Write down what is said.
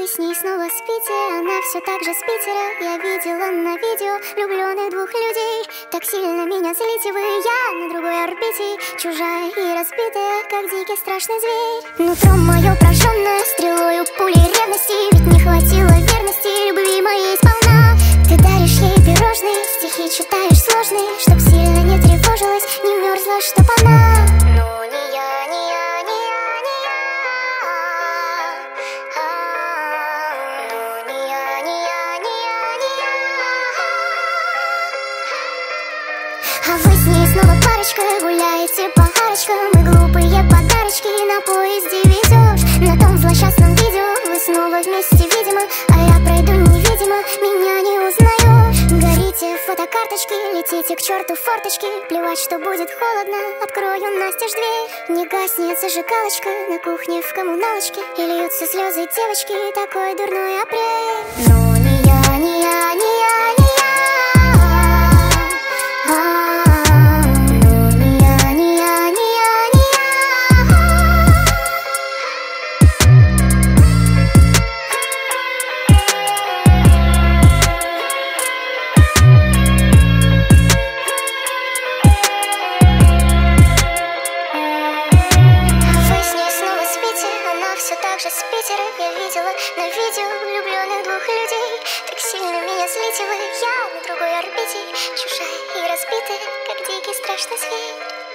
вы с ней снова спите, она все так же с Питера. Я видела на видео влюбленных двух людей. Так сильно меня злите вы, я на другой орбите, чужая и разбитая, как дикий страшный зверь. Нутро мое прожженное стрелою пулей ревности, ведь не хватило верности любви моей сполна. Ты даришь ей пирожные, стихи читаешь сложные, чтоб сильно не тревожилась, не мерзла, чтоб она. Ну не я, не я, не я, не я. Ну не я, не я, не я, не я. А вы с ней снова парочка, гуляете по арочкам, и глупые подарочки на поезде везешь. На том злосчастном видео вы снова вместе, видимо, а я пройду невидимо, меня не узнаешь. Горите фотокарточки, летите к черту форточки, плевать, что будет холодно, открою настежь дверь. Не гаснет зажигалочка на кухне в коммуналочке, и льются слезы девочки, такой дурной апрель. Ну не я, не я, не я, не я. Ну не я, не я, не я, не я. Вы с ней снова спите, она все так же с Питера. Я видела на видео влюбленных двух людей. Так сильно меня злите вы, я на другой орбите, чужая и разбитая, как дикий страшный зверь.